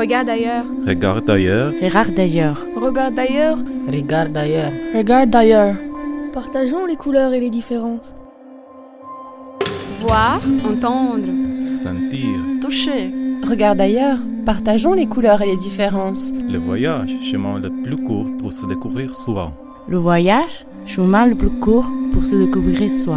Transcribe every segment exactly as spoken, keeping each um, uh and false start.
Regarde ailleurs. Regarde ailleurs. Regarde ailleurs. Regarde ailleurs. Regarde ailleurs. Regarde ailleurs. Partageons les couleurs et les différences. Voir, entendre. Sentir. Toucher. Regarde ailleurs. Partageons les couleurs et les différences. Le voyage, chemin le plus court pour se découvrir soi. Le voyage, chemin le plus court pour se découvrir soi.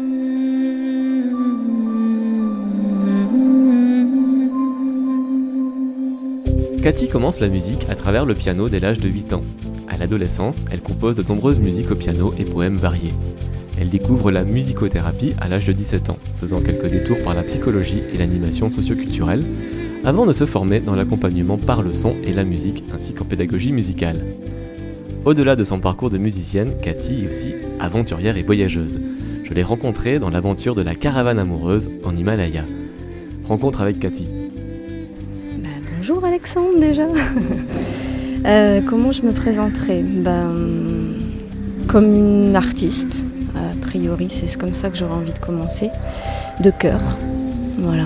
Cathy commence la musique à travers le piano dès l'âge de huit ans. À l'adolescence, elle compose de nombreuses musiques au piano et poèmes variés. Elle découvre la musicothérapie à l'âge de dix-sept ans, faisant quelques détours par la psychologie et l'animation socioculturelle, avant de se former dans l'accompagnement par le son et la musique, ainsi qu'en pédagogie musicale. Au-delà de son parcours de musicienne, Cathy est aussi aventurière et voyageuse. Je l'ai rencontrée dans l'aventure de la caravane amoureuse en Himalaya. Rencontre avec Cathy. Bah, bonjour Alexandre déjà. euh, comment je me présenterai ben, comme une artiste. A priori, c'est comme ça que j'aurais envie de commencer. De cœur. Voilà.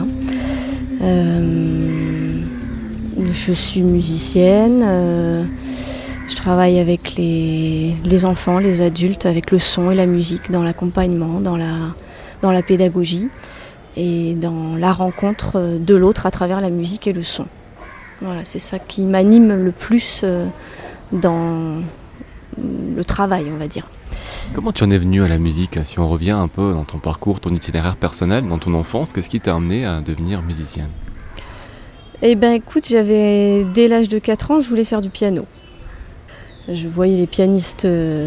Euh, je suis musicienne. Euh, je travaille avec les, les enfants, les adultes, avec le son et la musique, dans l'accompagnement, dans la, dans la pédagogie et dans la rencontre de l'autre à travers la musique et le son. Voilà, c'est ça qui m'anime le plus dans le travail, on va dire. Comment tu en es venue à la musique? Si on revient un peu dans ton parcours, ton itinéraire personnel, dans ton enfance, qu'est-ce qui t'a amené à devenir musicienne? Eh bien écoute, j'avais dès l'âge de quatre ans, je voulais faire du piano. Je voyais les pianistes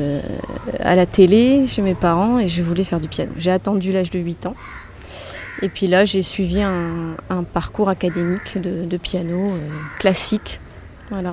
à la télé chez mes parents et je voulais faire du piano. J'ai attendu l'âge de huit ans. Et puis là, j'ai suivi un, un parcours académique de, de piano euh, classique. Voilà.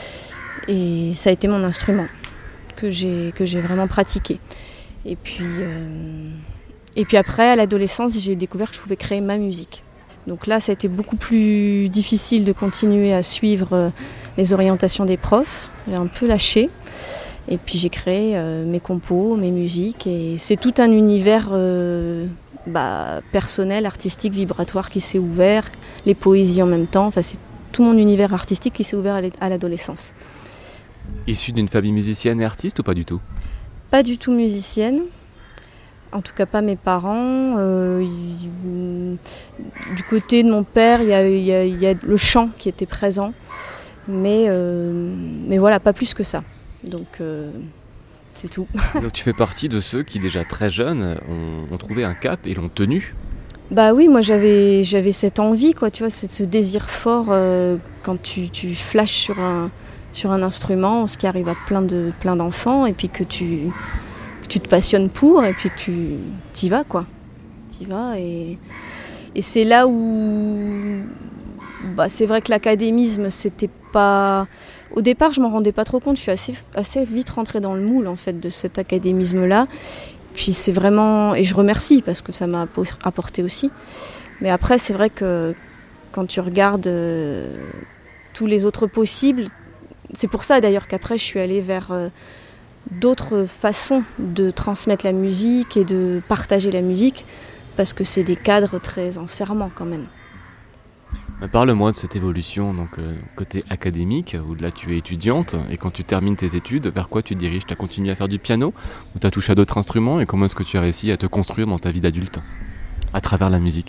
Et ça a été mon instrument que j'ai, que j'ai vraiment pratiqué. Et puis, euh, et puis après, à l'adolescence, j'ai découvert que je pouvais créer ma musique. Donc là, ça a été beaucoup plus difficile de continuer à suivre les orientations des profs. J'ai un peu lâché. Et puis j'ai créé euh, mes compos, mes musiques. Et c'est tout un univers euh, bah, personnel, artistique, vibratoire qui s'est ouvert. Les poésies en même temps. Enfin, c'est tout mon univers artistique qui s'est ouvert à l'adolescence. Issue d'une famille musicienne et artiste ou pas du tout? Pas du tout musicienne. En tout cas pas mes parents. Euh, il, du côté de mon père, il y a, il y a, il y a le chant qui était présent. Mais, euh, mais voilà, pas plus que ça. Donc euh, c'est tout. Donc tu fais partie de ceux qui déjà très jeunes ont, ont trouvé un cap et l'ont tenu? Bah oui, moi j'avais, j'avais cette envie, quoi, tu vois, c'est ce désir fort euh, quand tu, tu flashes sur un, sur un instrument, ce qui arrive à plein, de, plein d'enfants, et puis que tu, que tu te passionnes pour, et puis que tu t'y vas, quoi. T'y vas, et, et c'est là où... Bah, c'est vrai que l'académisme, c'était pas... Au départ, je m'en rendais pas trop compte, je suis assez, assez vite rentrée dans le moule, en fait, de cet académisme-là. Puis c'est vraiment... Et je remercie, parce que ça m'a apporté aussi. Mais après, c'est vrai que quand tu regardes euh, tous les autres possibles, c'est pour ça d'ailleurs qu'après, je suis allée vers euh, d'autres façons de transmettre la musique et de partager la musique, parce que c'est des cadres très enfermants quand même. Parle-moi de cette évolution, donc euh, côté académique, où là tu es étudiante, et quand tu termines tes études, vers quoi tu te diriges? Tu as continué à faire du piano, ou tu as touché à d'autres instruments, et comment est-ce que tu as réussi à te construire dans ta vie d'adulte, à travers la musique?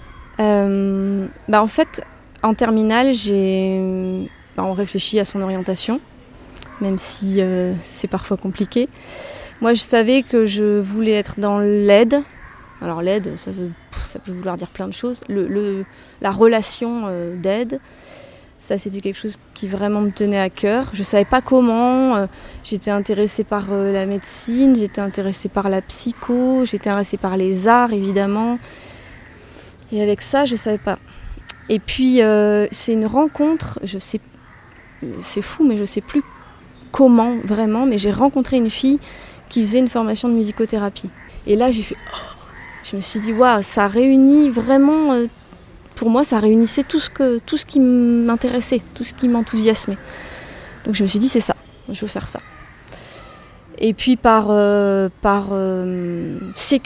euh, bah En fait, en terminale, j'ai... Bah, on réfléchit à son orientation, même si euh, c'est parfois compliqué. Moi, je savais que je voulais être dans l'aide. Alors l'aide, ça veut, ça peut vouloir dire plein de choses. Le, le, la relation euh, d'aide, ça c'était quelque chose qui vraiment me tenait à cœur. Je ne savais pas comment, euh, j'étais intéressée par euh, la médecine, j'étais intéressée par la psycho, j'étais intéressée par les arts évidemment. Et avec ça, je ne savais pas. Et puis euh, c'est une rencontre, je sais, c'est fou mais je ne sais plus comment vraiment, mais j'ai rencontré une fille qui faisait une formation de musicothérapie. Et là j'ai fait... Oh, je me suis dit, waouh, ça réunit vraiment, euh, pour moi, ça réunissait tout ce, que, tout ce qui m'intéressait, tout ce qui m'enthousiasmait. Donc je me suis dit, c'est ça, je veux faire ça. Et puis par, euh, par euh,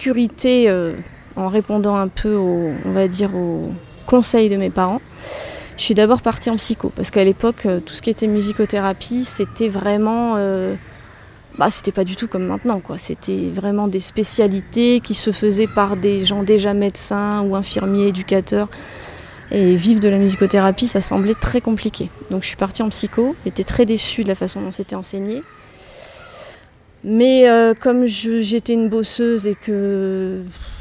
sécurité, euh, en répondant un peu, aux, on va dire, aux conseils de mes parents, Je suis d'abord partie en psycho, parce qu'à l'époque, euh, tout ce qui était musicothérapie, c'était vraiment... Euh, bah, c'était pas du tout comme maintenant, quoi. C'était vraiment des spécialités qui se faisaient par des gens déjà médecins ou infirmiers, éducateurs. Et vivre de la musicothérapie, ça semblait très compliqué. Donc je suis partie en psycho, j'étais très déçue de la façon dont c'était enseigné. Mais euh, comme je, j'étais une bosseuse et que,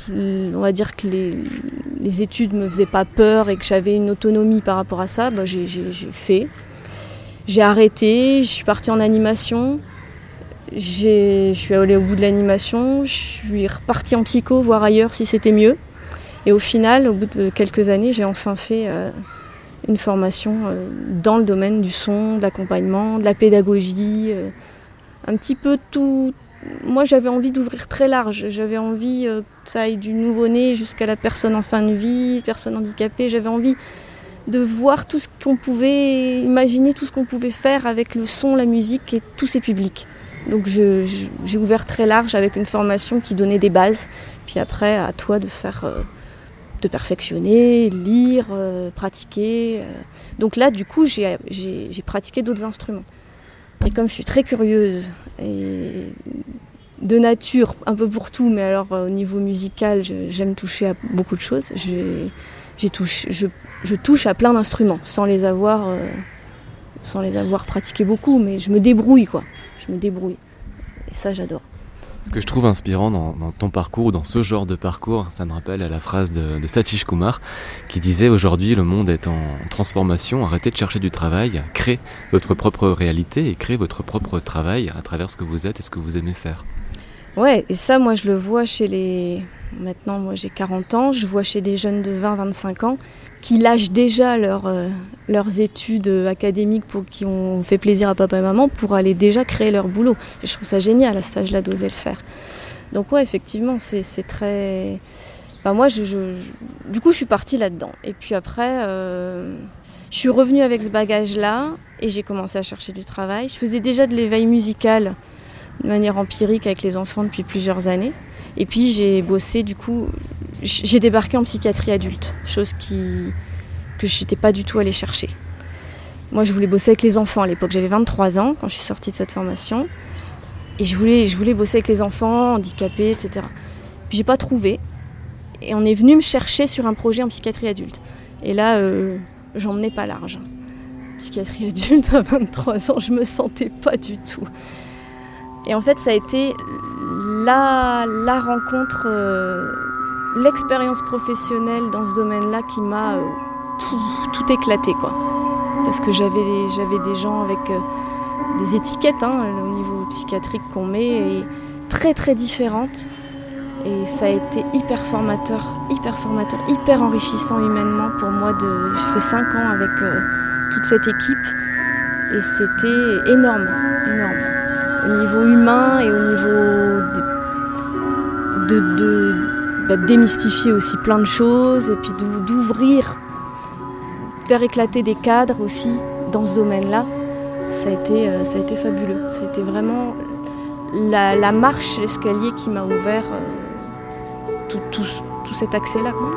on va dire que les, les études me faisaient pas peur et que j'avais une autonomie par rapport à ça, bah j'ai, j'ai, j'ai fait. J'ai arrêté, je suis partie en animation. J'ai, je suis allée au bout de l'animation, je suis repartie en psycho, voir ailleurs si c'était mieux. Et au final, au bout de quelques années, j'ai enfin fait euh, une formation euh, dans le domaine du son, de l'accompagnement, de la pédagogie, euh, un petit peu tout. Moi, j'avais envie d'ouvrir très large. J'avais envie euh, que ça aille du nouveau-né jusqu'à la personne en fin de vie, personne handicapée. J'avais envie de voir tout ce qu'on pouvait imaginer, tout ce qu'on pouvait faire avec le son, la musique et tous ces publics. Donc je, je, j'ai ouvert très large avec une formation qui donnait des bases. Puis après, à toi de faire... Euh, de perfectionner, lire, euh, pratiquer. Euh. Donc là, du coup, j'ai, j'ai, j'ai pratiqué d'autres instruments. Et comme je suis très curieuse et de nature, un peu pour tout, mais alors euh, au niveau musical, je, j'aime toucher à beaucoup de choses. J'ai, j'ai touché, je, je touche à plein d'instruments sans les avoir, euh, sans les avoir pratiqués beaucoup, mais je me débrouille, quoi. Je me débrouille. Et ça, j'adore. Ce que je trouve inspirant dans, dans ton parcours, dans ce genre de parcours, ça me rappelle à la phrase de, de Satish Kumar qui disait « Aujourd'hui, le monde est en transformation, arrêtez de chercher du travail, créez votre propre réalité et créez votre propre travail à travers ce que vous êtes et ce que vous aimez faire. » Ouais, et ça, moi, je le vois chez les... Maintenant, moi, j'ai quarante ans, je vois chez des jeunes de vingt à vingt-cinq ans qui lâchent déjà leur, euh, leurs études académiques pour, qui ont fait plaisir à papa et maman pour aller déjà créer leur boulot. Et je trouve ça génial à cet âge-là d'oser le faire. Donc ouais, effectivement, c'est, c'est très... Enfin, moi, je, je, je... du coup, je suis partie là-dedans. Et puis après, euh... je suis revenue avec ce bagage-là et j'ai commencé à chercher du travail. Je faisais déjà de l'éveil musical de manière empirique avec les enfants depuis plusieurs années. Et puis j'ai bossé, du coup, j'ai débarqué en psychiatrie adulte, chose qui, que je n'étais pas du tout allée chercher. Moi, je voulais bosser avec les enfants à l'époque. J'avais vingt-trois ans quand je suis sortie de cette formation. Et je voulais, je voulais bosser avec les enfants, handicapés, et cetera. Puis j'ai pas trouvé. Et on est venu me chercher sur un projet en psychiatrie adulte. Et là, euh, j'en menais pas large. Psychiatrie adulte à vingt-trois ans, je me sentais pas du tout. Et en fait, ça a été la, la rencontre, euh, l'expérience professionnelle dans ce domaine-là qui m'a euh, pff, tout éclaté, quoi. Parce que j'avais, j'avais des gens avec euh, des étiquettes hein, au niveau psychiatrique qu'on met, et très très différentes. Et ça a été hyper formateur, hyper formateur, hyper enrichissant humainement pour moi. De, j'ai fait cinq ans avec euh, toute cette équipe et c'était énorme, énorme. Au niveau humain et au niveau de, de, de bah, démystifier aussi plein de choses et puis d'ouvrir, faire éclater des cadres aussi dans ce domaine-là. Ça a été, euh, ça a été fabuleux. Ça a été vraiment la, la marche, l'escalier qui m'a ouvert euh, tout, tout, tout cet accès-là, quoi.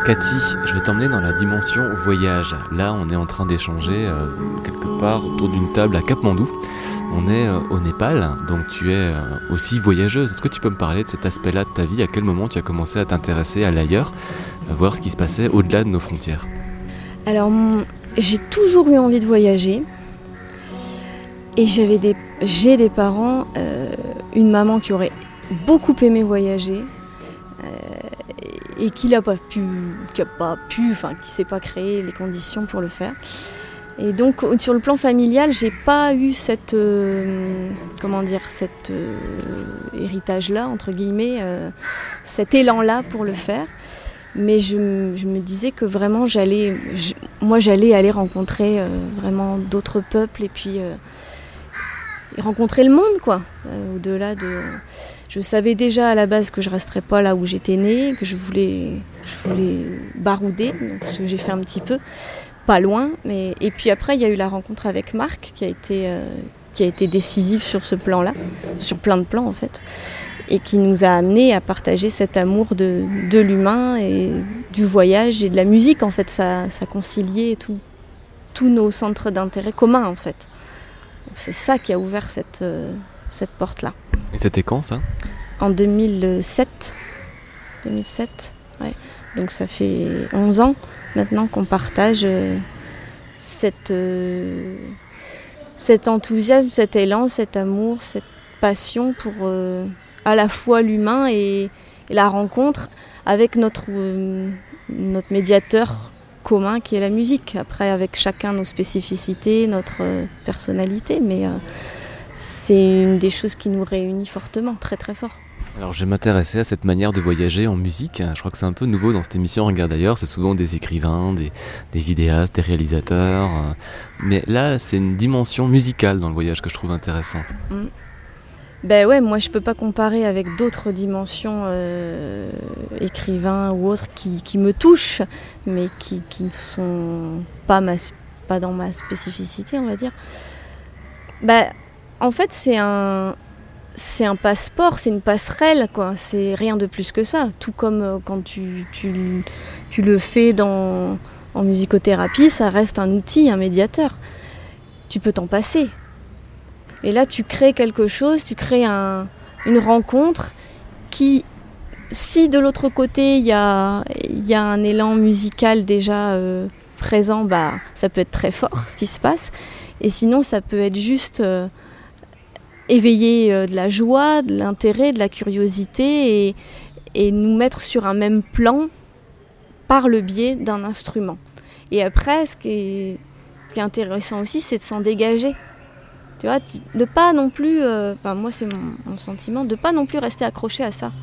Cathy, je vais t'emmener dans la dimension voyage. Là, on est en train d'échanger euh, quelque part autour d'une table à Katmandou. On est euh, au Népal, donc tu es euh, aussi voyageuse. Est-ce que tu peux me parler de cet aspect-là de ta vie? À quel moment tu as commencé à t'intéresser à l'ailleurs, à voir ce qui se passait au-delà de nos frontières? Alors, mon- j'ai toujours eu envie de voyager. Et j'avais des, j'ai des parents, euh, une maman qui aurait beaucoup aimé voyager euh, et qui n'a pas pu, qui a pas pu, enfin qui s'est pas créé les conditions pour le faire. Et donc au- sur le plan familial, j'ai pas eu cette, euh, comment dire, cet euh, héritage-là entre guillemets, euh, cet élan-là pour le faire. Mais je, m- je me disais que vraiment j'allais, je- moi j'allais aller rencontrer euh, vraiment d'autres peuples et puis euh, et rencontrer le monde, quoi. Euh, au-delà de, je savais déjà à la base que je resterais pas là où j'étais née, que je voulais, je voulais barouder, donc ce que j'ai fait un petit peu, pas loin. Mais et puis après il y a eu la rencontre avec Marc qui a été, euh, qui a été décisive sur ce plan-là, sur plein de plans en fait, et qui nous a amenés à partager cet amour de, de l'humain et du voyage et de la musique en fait. Ça, ça conciliait tout- tous nos centres d'intérêt communs en fait. Donc c'est ça qui a ouvert cette, euh, cette porte-là. Et c'était quand ça? En deux mille sept. deux mille sept, ouais. Donc ça fait onze ans maintenant qu'on partage euh, cette, euh, cet enthousiasme, cet élan, cet amour, cette passion pour euh, à la fois l'humain et, et la rencontre avec notre, euh, notre médiateur commun qui est la musique. Après, avec chacun nos spécificités, notre euh, personnalité, mais euh, c'est une des choses qui nous réunit fortement, très très fort. Alors je vais m'intéresser à cette manière de voyager en musique. Je crois que c'est un peu nouveau dans cette émission Regarde ailleurs. C'est souvent des écrivains, des, des vidéastes, des réalisateurs. euh, Mais là, c'est une dimension musicale dans le voyage que je trouve intéressante. Ben ouais, moi je peux pas comparer avec d'autres dimensions euh, écrivains ou autres qui, qui me touchent, mais qui, qui ne sont pas, ma, pas dans ma spécificité, on va dire. Ben, en fait, c'est un, c'est un passeport, c'est une passerelle, quoi. C'est rien de plus que ça. Tout comme euh, quand tu, tu, tu le fais dans, en musicothérapie, ça reste un outil, un médiateur. Tu peux t'en passer. Et là, tu crées quelque chose, tu crées un, une rencontre qui, si de l'autre côté, il y a, il y a un élan musical déjà euh, présent, bah, ça peut être très fort ce qui se passe. Et sinon, ça peut être juste euh, éveiller euh, de la joie, de l'intérêt, de la curiosité et, et nous mettre sur un même plan par le biais d'un instrument. Et après, ce qui est, ce qui est intéressant aussi, c'est de s'en dégager. Tu vois, tu- de pas non plus, euh, enfin, moi c'est mon, mon sentiment, de pas non plus rester accroché à ça.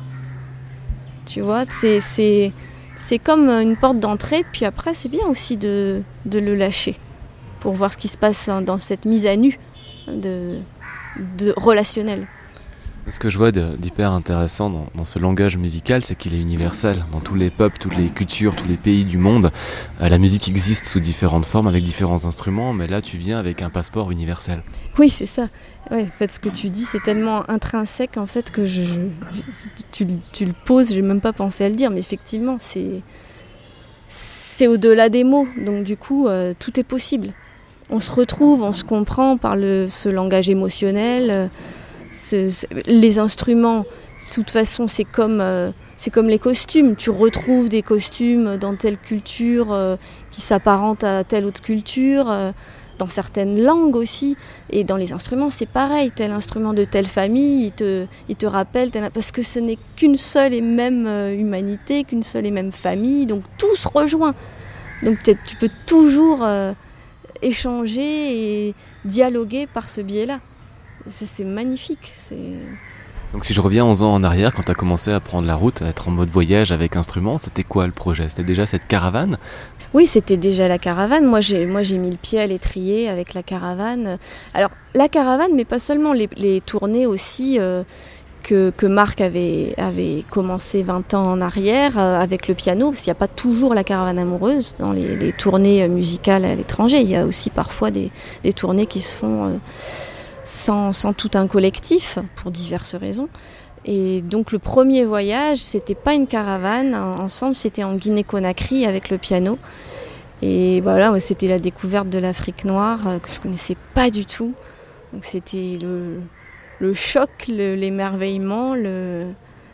Tu vois, c'est, c'est, c'est comme une porte d'entrée, puis après c'est bien aussi de, de le lâcher pour voir ce qui se passe dans cette mise à nu de, de relationnel. Ce que je vois de- d'hyper intéressant dans, dans ce langage musical, c'est qu'il est universel. Dans tous les peuples, toutes les cultures, tous les pays du monde, euh, la musique existe sous différentes formes, avec différents instruments, mais là tu viens avec un passeport universel. Oui, c'est ça. Ouais, en fait, ce que tu dis, c'est tellement intrinsèque en fait que je, je- tu, le- tu le poses, j'ai même pas pensé à le dire, mais effectivement, c'est, c'est au-delà des mots. Donc du coup, euh, tout est possible. On se retrouve, on se comprend par le, ce langage émotionnel. euh, ce- ce- les instruments, de toute façon, c'est comme, euh, c'est comme les costumes. Tu retrouves des costumes dans telle culture euh, qui s'apparentent à telle autre culture. euh, dans certaines langues aussi, et dans les instruments c'est pareil, tel instrument de telle famille, il te, il te rappelle, tel, parce que ce n'est qu'une seule et même euh, humanité, qu'une seule et même famille, donc tout se rejoint. Donc peut-être tu peux toujours euh, échanger et dialoguer par ce biais-là. C'est, c'est magnifique. C'est... Donc si je reviens onze ans en arrière, quand tu as commencé à prendre la route, à être en mode voyage avec instruments, c'était quoi le projet? C'était déjà cette caravane? Oui, c'était déjà la caravane. Moi, j'ai, moi, j'ai mis le pied à l'étrier avec la caravane. Alors, la caravane, mais pas seulement, les, les tournées aussi euh, que, que Marc avait, avait commencé vingt ans en arrière euh, avec le piano, parce qu'il n'y a pas toujours la caravane amoureuse dans les, les tournées musicales à l'étranger. Il y a aussi parfois des, des tournées qui se font euh, sans, sans tout un collectif, pour diverses raisons. Et donc le premier voyage, c'était pas une caravane ensemble, c'était en Guinée-Conakry avec le piano. Et voilà, c'était la découverte de l'Afrique noire euh, que je connaissais pas du tout. Donc c'était le, le choc, le, l'émerveillement, le,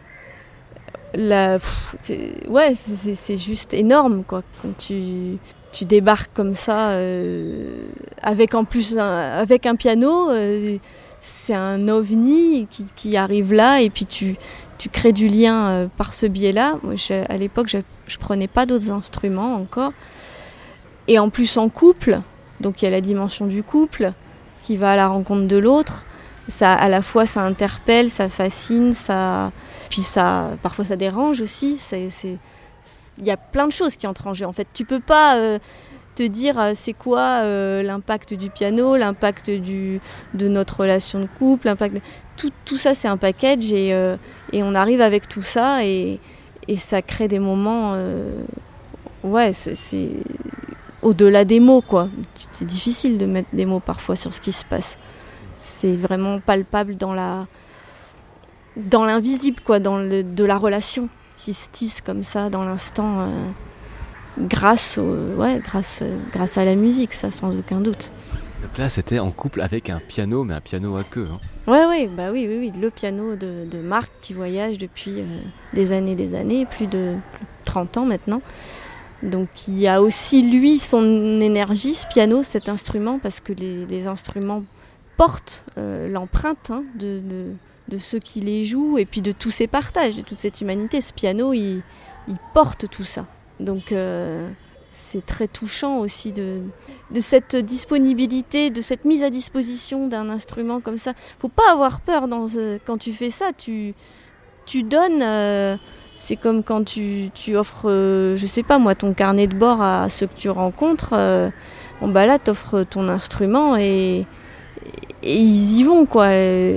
la, pff, c'est, ouais, c'est, c'est juste énorme quoi. Quand tu, tu débarques comme ça, euh, avec en plus un, avec un piano, euh, c'est un ovni qui, qui arrive là et puis tu, tu crées du lien euh, par ce biais-là. Moi, à l'époque, je, je prenais pas d'autres instruments encore. Et en plus en couple, donc il y a la dimension du couple qui va à la rencontre de l'autre. Ça, à la fois, ça interpelle, ça fascine, ça, puis ça, parfois ça dérange aussi. C'est, c'est, il y a plein de choses qui entrent en jeu. En fait, tu peux pas euh, te dire euh, c'est quoi euh, l'impact du piano, l'impact du, de notre relation de couple, l'impact. Tout, tout ça, c'est un package et, euh, et on arrive avec tout ça et, et ça crée des moments. Euh, ouais, c'est, c'est au-delà des mots, quoi. C'est difficile de mettre des mots parfois sur ce qui se passe. C'est vraiment palpable dans la, dans l'invisible, quoi, dans le, de la relation qui se tisse comme ça dans l'instant, euh, grâce, au, ouais, grâce, grâce à la musique, ça sans aucun doute. Donc là, c'était en couple avec un piano, mais un piano à queue. Hein. Ouais, ouais, bah oui, oui, oui, le piano de, de Marc qui voyage depuis euh, des années, des années, plus de, plus de trente ans maintenant. Donc il a aussi lui son énergie, ce piano, cet instrument, parce que les, les instruments portent euh, l'empreinte hein, de, de, de ceux qui les jouent et puis de tous ces partages, de toute cette humanité. Ce piano, il, il porte tout ça. Donc euh, c'est très touchant aussi de, de cette disponibilité, de cette mise à disposition d'un instrument comme ça. Faut pas avoir peur dans ce, quand tu fais ça, tu, tu donnes... Euh, C'est comme quand tu, tu offres, euh, je sais pas moi, ton carnet de bord à ceux que tu rencontres. Euh, bon bah là, t'offres ton instrument et, et ils y vont quoi.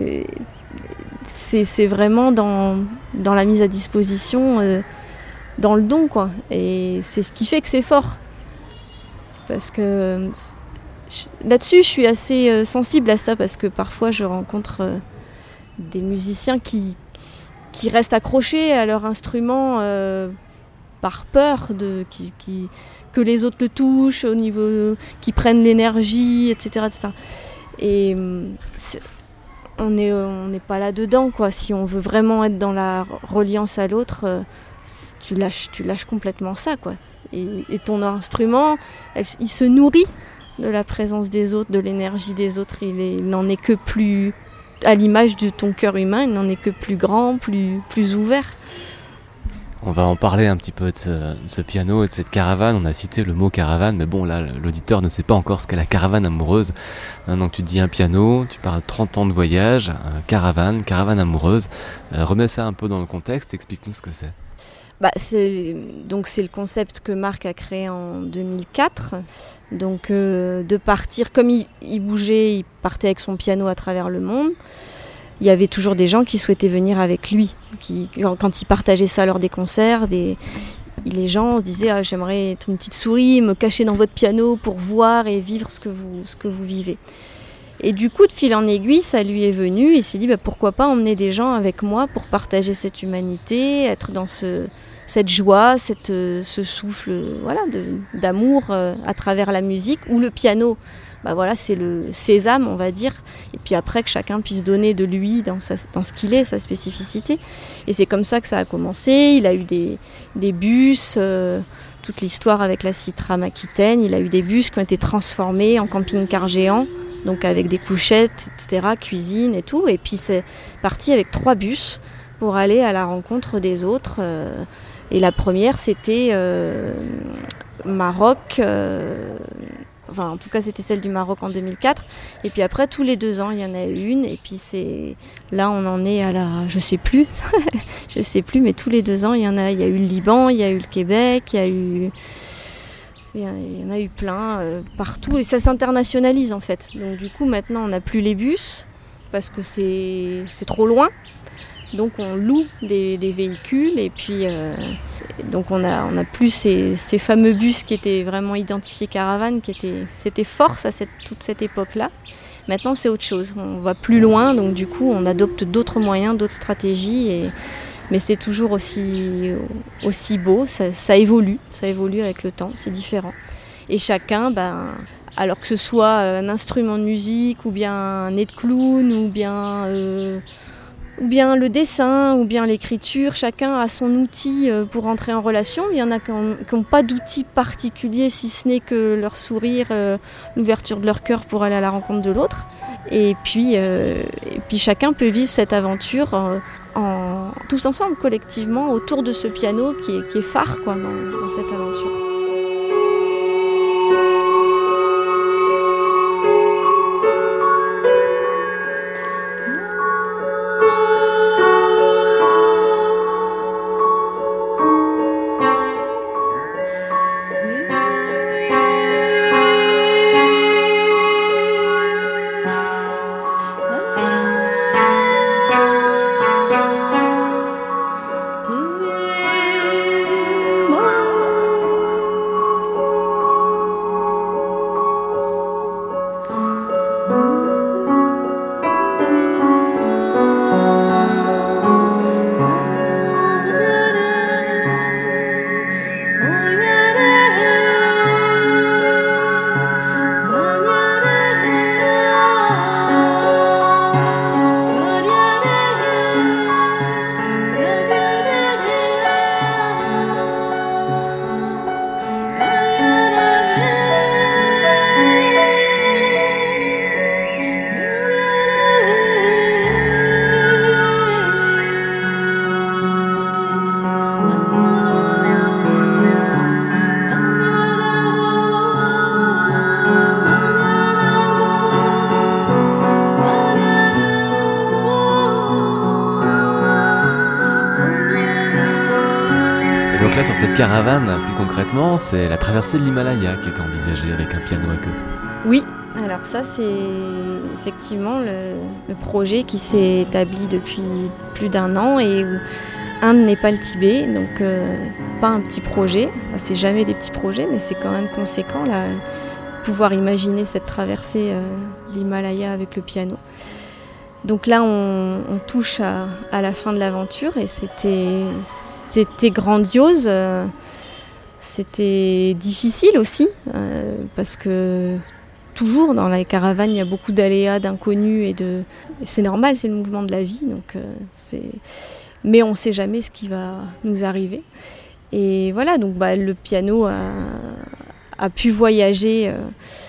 C'est, c'est vraiment dans, dans la mise à disposition, euh, dans le don quoi. Et c'est ce qui fait que c'est fort. Parce que là-dessus, je suis assez euh, sensible à ça parce que parfois je rencontre euh, des musiciens qui qui restent accrochés à leur instrument euh, par peur de, qui, qui, que les autres le touchent, au niveau, qui prennent l'énergie, et cetera, et cetera. Et c'est, on n'est on n'est pas là-dedans, quoi. Si on veut vraiment être dans la reliance à l'autre, euh, tu lâches, tu lâches complètement ça, quoi. Et, et ton instrument, elle, il se nourrit de la présence des autres, de l'énergie des autres. Il, est, il n'en est que plus... à l'image de ton cœur humain, il n'en est que plus grand, plus, plus ouvert. On va en parler un petit peu de ce, de ce piano et de cette caravane. On a cité le mot caravane, mais bon là, l'auditeur ne sait pas encore ce qu'est la caravane amoureuse. Hein, donc tu dis un piano, tu parles de trente ans de voyage, euh, caravane, caravane amoureuse. Euh, remets ça un peu dans le contexte, explique-nous ce que c'est. Bah, c'est, donc c'est le concept que Marc a créé en deux mille quatre. Donc euh, de partir, comme il, il bougeait, il partait avec son piano à travers le monde. Il y avait toujours des gens qui souhaitaient venir avec lui. Qui, quand il partageait ça lors des concerts, des, les gens disaient ah, « j'aimerais être une petite souris, me cacher dans votre piano pour voir et vivre ce que vous, ce que vous vivez ». Et du coup, de fil en aiguille, ça lui est venu. Il s'est dit bah, « pourquoi pas emmener des gens avec moi pour partager cette humanité, être dans ce... » cette joie, cette, ce souffle voilà, de, d'amour euh, à travers la musique, ou le piano, bah voilà, c'est le sésame, on va dire, et puis après que chacun puisse donner de lui dans, sa, dans ce qu'il est, sa spécificité. Et c'est comme ça que ça a commencé. Il a eu des, des bus, euh, toute l'histoire avec la Citram Aquitaine, il a eu des bus qui ont été transformés en camping-car géant, donc avec des couchettes, et cetera, cuisine et tout, et puis c'est parti avec trois bus pour aller à la rencontre des autres. Euh, Et la première, c'était euh, Maroc, euh, enfin en tout cas c'était celle du Maroc en deux mille quatre. Et puis après, tous les deux ans, il y en a une. Et puis c'est là, on en est à la, je sais plus, je sais plus, mais tous les deux ans, il y en a. Il y a eu le Liban, il y a eu le Québec, il y a eu, il y en a eu plein euh, partout. Et ça s'internationalise en fait. Donc du coup, maintenant, on n'a plus les bus parce que c'est c'est trop loin. Donc on loue des, des véhicules et puis euh, donc on a on a plus ces, ces fameux bus qui étaient vraiment identifiés caravane, qui étaient c'était force à cette, toute cette époque-là. Maintenant, c'est autre chose. On va plus loin, donc du coup, on adopte d'autres moyens, d'autres stratégies. Et... Mais c'est toujours aussi, aussi beau. Ça, ça évolue, ça évolue avec le temps. C'est différent. Et chacun, ben, alors que ce soit un instrument de musique, ou bien un nez de clown, ou bien, euh, ou bien le dessin, ou bien l'écriture, chacun a son outil pour entrer en relation. Il y en a qui n'ont pas d'outil particulier, si ce n'est que leur sourire, euh, l'ouverture de leur cœur pour aller à la rencontre de l'autre. Et puis, euh, et puis chacun peut vivre cette aventure euh, en, tous ensemble, collectivement, autour de ce piano qui est, qui est phare quoi, dans, dans cette aventure. Donc là, sur cette caravane, plus concrètement, c'est la traversée de l'Himalaya qui est envisagée avec un piano à queue. Oui, alors ça c'est effectivement le, le projet qui s'est établi depuis plus d'un an et où Inde n'est pas le Tibet, donc euh, pas un petit projet. Enfin, c'est jamais des petits projets, mais c'est quand même conséquent là, pouvoir imaginer cette traversée euh, de l'Himalaya avec le piano. Donc là, on, on touche à, à la fin de l'aventure et c'était... C'était grandiose, euh, c'était difficile aussi, euh, parce que toujours dans la caravane, il y a beaucoup d'aléas, d'inconnus, et de... et c'est normal, c'est le mouvement de la vie, donc, euh, c'est... mais on ne sait jamais ce qui va nous arriver. Et voilà, donc bah, le piano a, a pu voyager, euh,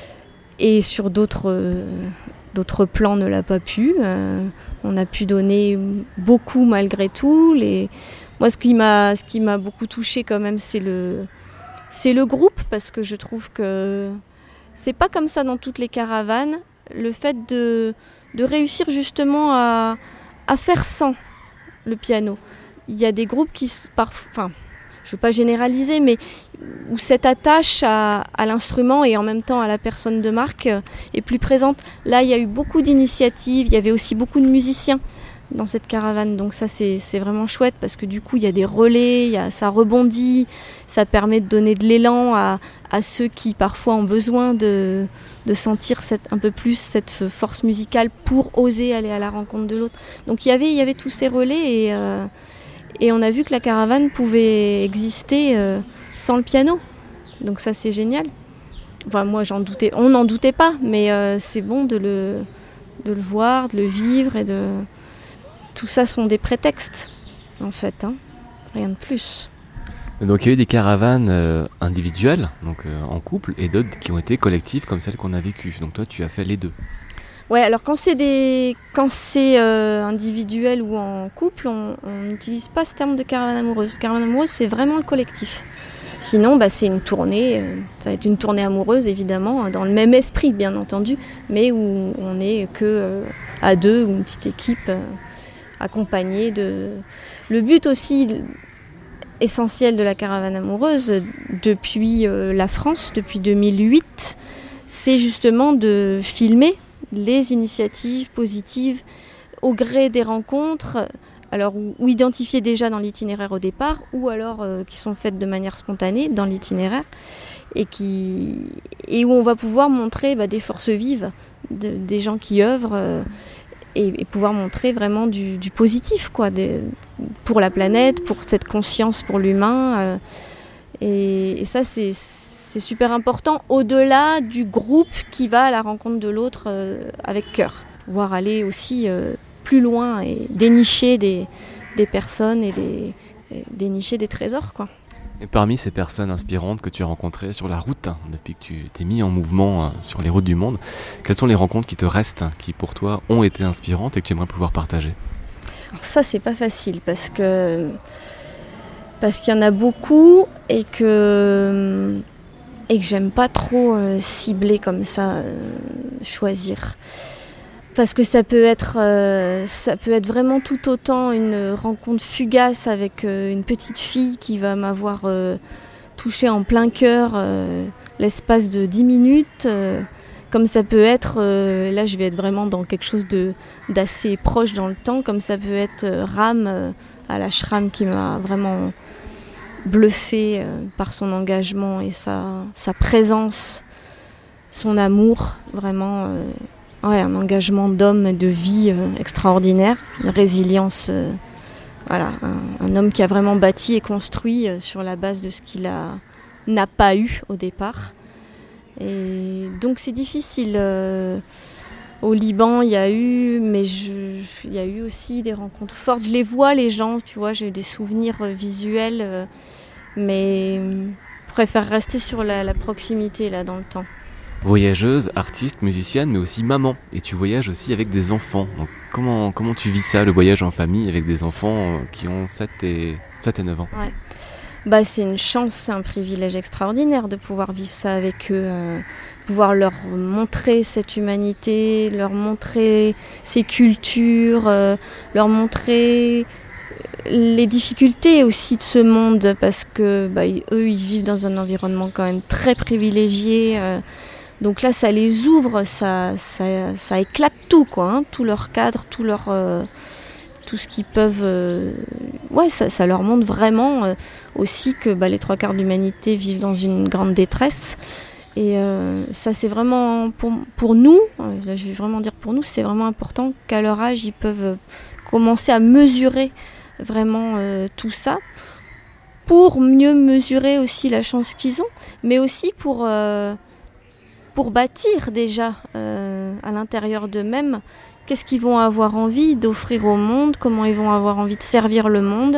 et sur d'autres, euh, d'autres plans ne l'a pas pu. Euh, on a pu donner beaucoup malgré tout. Les... Moi, ce qui m'a, ce qui m'a beaucoup touchée quand même, c'est le, c'est le groupe, parce que je trouve que c'est pas comme ça dans toutes les caravanes. Le fait de, de réussir justement à, à faire sans le piano. Il y a des groupes qui, parfois, enfin, je ne veux pas généraliser, mais où cette attache à, à l'instrument et en même temps à la personne de marque est plus présente. Là, il y a eu beaucoup d'initiatives, il y avait aussi beaucoup de musiciens dans cette caravane, donc ça c'est, c'est vraiment chouette parce que du coup il y a des relais, il y a, ça rebondit, ça permet de donner de l'élan à, à ceux qui parfois ont besoin de, de sentir cette, un peu plus cette force musicale pour oser aller à la rencontre de l'autre. Donc il y avait, il y avait tous ces relais et, euh, et on a vu que la caravane pouvait exister euh, sans le piano, donc ça c'est génial. Enfin moi j'en doutais, on n'en doutait pas, mais euh, c'est bon de le, de le voir, de le vivre et de... Tout ça sont des prétextes, en fait, hein. Rien de plus. Donc il y a eu des caravanes euh, individuelles, donc euh, en couple, et d'autres qui ont été collectives comme celles qu'on a vécues. Donc toi, tu as fait les deux. Ouais, alors quand c'est des, quand c'est euh, individuel ou en couple, on n'utilise pas ce terme de caravane amoureuse. Caravane amoureuse, c'est vraiment le collectif. Sinon, bah, c'est une tournée. Euh, ça va être une tournée amoureuse, évidemment, dans le même esprit, bien entendu, mais où on n'est que euh, à deux ou une petite équipe. Euh, accompagné de... Le but aussi essentiel de la caravane amoureuse depuis euh, la France, depuis deux mille huit, c'est justement de filmer les initiatives positives au gré des rencontres, alors ou, ou identifiées déjà dans l'itinéraire au départ, ou alors euh, qui sont faites de manière spontanée dans l'itinéraire, et, qui, et où on va pouvoir montrer bah, des forces vives de, des gens qui œuvrent euh, et, et pouvoir montrer vraiment du, du positif, quoi, des, pour la planète, pour cette conscience pour l'humain. Euh, et, et ça, c'est, c'est super important, au-delà du groupe qui va à la rencontre de l'autre euh, avec cœur. Pouvoir aller aussi euh, plus loin et dénicher des, des personnes et, des, et dénicher des trésors, quoi. Et parmi ces personnes inspirantes que tu as rencontrées sur la route, hein, depuis que tu t'es mis en mouvement hein, sur les routes du monde, quelles sont les rencontres qui te restent, hein, qui pour toi ont été inspirantes et que tu aimerais pouvoir partager ? Alors ça, c'est pas facile parce que parce qu'il y en a beaucoup et que et que j'aime pas trop euh, cibler comme ça, euh, choisir. Parce que ça peut être, euh, ça peut être vraiment tout autant une rencontre fugace avec euh, une petite fille qui va m'avoir euh, touchée en plein cœur euh, l'espace de dix minutes. Euh, comme ça peut être, euh, là je vais être vraiment dans quelque chose de, d'assez proche dans le temps, comme ça peut être euh, Ram euh, à l'ashram qui m'a vraiment bluffée euh, par son engagement et sa, sa présence, son amour, vraiment... Euh, Ouais, un engagement d'homme et de vie euh, extraordinaire, une résilience, euh, voilà, un, un homme qui a vraiment bâti et construit euh, sur la base de ce qu'il a, n'a pas eu au départ. Et donc c'est difficile. Euh, au Liban, il y a eu, mais je, il y a eu aussi des rencontres fortes. Je les vois, les gens, tu vois, j'ai des souvenirs euh, visuels, euh, mais je préfère rester sur la, la proximité là dans le temps. Voyageuse, artiste, musicienne, mais aussi maman. Et tu voyages aussi avec des enfants. Donc comment, comment tu vis ça, le voyage en famille avec des enfants qui ont sept et neuf ans ? Ouais. Bah, c'est une chance, c'est un privilège extraordinaire de pouvoir vivre ça avec eux, euh, pouvoir leur montrer cette humanité, leur montrer ces cultures, euh, leur montrer les difficultés aussi de ce monde, parce que bah, eux, ils vivent dans un environnement quand même très privilégié. Euh, Donc là, ça les ouvre, ça, ça, ça éclate tout, quoi, hein, tout leur cadre, tout, leur, euh, tout ce qu'ils peuvent... Euh, ouais, ça, ça leur montre vraiment euh, aussi que bah, les trois quarts de l'humanité vivent dans une grande détresse. Et euh, ça, c'est vraiment, pour, pour nous, euh, je vais vraiment dire pour nous, c'est vraiment important qu'à leur âge, ils peuvent commencer à mesurer vraiment euh, tout ça, pour mieux mesurer aussi la chance qu'ils ont, mais aussi pour... Euh, pour bâtir déjà euh, à l'intérieur d'eux-mêmes qu'est-ce qu'ils vont avoir envie d'offrir au monde, comment ils vont avoir envie de servir le monde.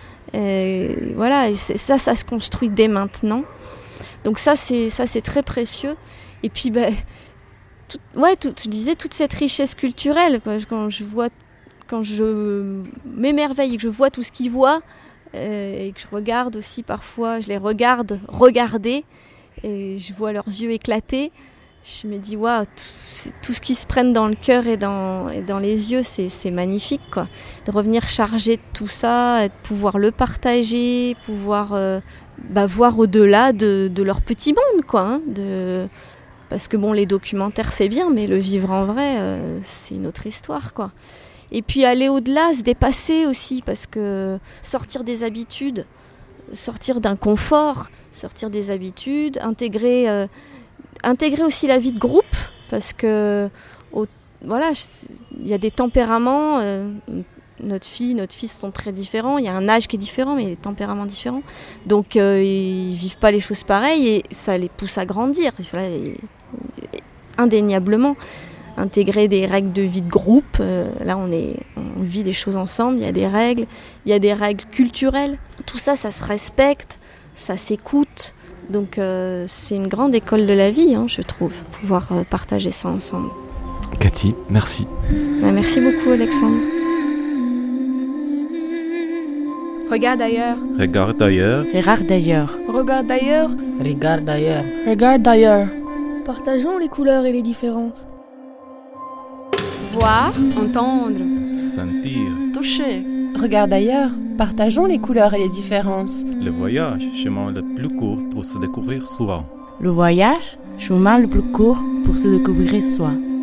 Et voilà, et c'est, ça, ça se construit dès maintenant. Donc ça, c'est, ça, c'est très précieux. Et puis, bah, tout, ouais, tout, tu disais, toute cette richesse culturelle, quoi, quand je vois, quand je m'émerveille et que je vois tout ce qu'ils voient, euh, et que je regarde aussi parfois, je les regarde regarder, et je vois leurs yeux éclater, je me dis waouh, tout, tout ce qui se prenne dans le cœur et dans, et dans les yeux, c'est, c'est magnifique, quoi. De revenir chargé de tout ça, de pouvoir le partager, pouvoir euh, bah, voir au-delà de, de leur petit monde, quoi. Hein, de... Parce que bon, les documentaires c'est bien, mais le vivre en vrai, euh, c'est une autre histoire, quoi. Et puis aller au-delà, se dépasser aussi, parce que sortir des habitudes, sortir d'un confort, sortir des habitudes, intégrer, euh, intégrer aussi la vie de groupe, parce que au, voilà, il y a des tempéraments, euh, notre fille, notre fils sont très différents, il y a un âge qui est différent, mais il y a des tempéraments différents, donc euh, ils vivent pas les choses pareilles et ça les pousse à grandir, voilà, et, et, indéniablement. Intégrer des règles de vie de groupe, euh, là on, est, on vit des choses ensemble, il y a des règles, il y a des règles culturelles, tout ça, ça se respecte, ça s'écoute, donc euh, c'est une grande école de la vie, hein, je trouve, pouvoir euh, partager ça ensemble. Cathy, merci. Ben, merci beaucoup Alexandre. Regarde ailleurs. Regarde ailleurs. Regarde d'ailleurs. Regarde ailleurs. Regarde ailleurs. Regarde d'ailleurs. Partageons les couleurs et les différences. Voir, entendre. Sentir. Toucher. Regarde d'ailleurs. Partageons les couleurs et les différences. Le voyage, chemin le plus court pour se découvrir soi. Le voyage, chemin le plus court pour se découvrir soi.